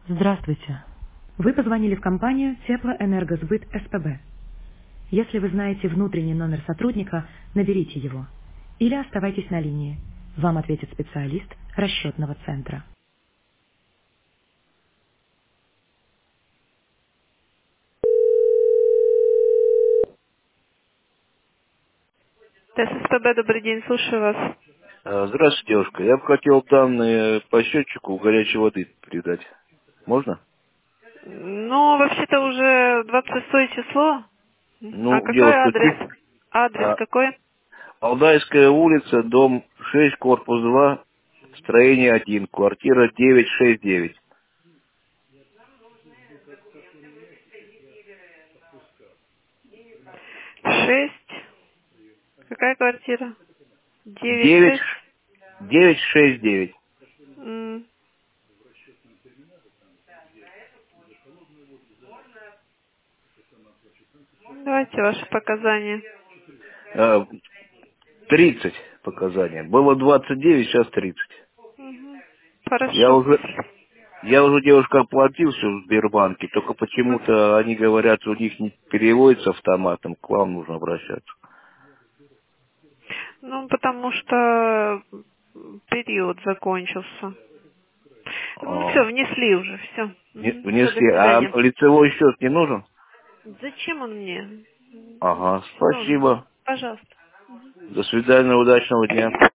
Здравствуйте. Вы позвонили в компанию Теплоэнергосбыт СПБ. Если вы знаете внутренний номер сотрудника, наберите его. Или оставайтесь на линии. Вам ответит специалист расчетного центра. ТССПБ, добрый день, слушаю вас. Здравствуйте, девушка. Я бы хотел данные по счетчику горячей воды передать. Можно? Ну, вообще-то уже 26 число. А Ну, какой девушка, адрес? чуть. Адрес какой? Алдайская улица, дом 6, корпус 2, строение 1, квартира 969. 6. Какая квартира? 9, 9-6. 969. Давайте ваши показания. 30 показания. Было 29, сейчас 30. Я Хорошо. уже, я уже, девушка, оплатил все в Сбербанке, только почему-то они говорят, у них не переводится автоматом, к вам нужно обращаться. Ну, потому что период закончился. Ну, все, А, внесли уже, все. Все, до Внесли. А свидания. лицевой счет не нужен? Зачем он мне? Ага, Не нужен. спасибо. Пожалуйста. До свидания, удачного дня.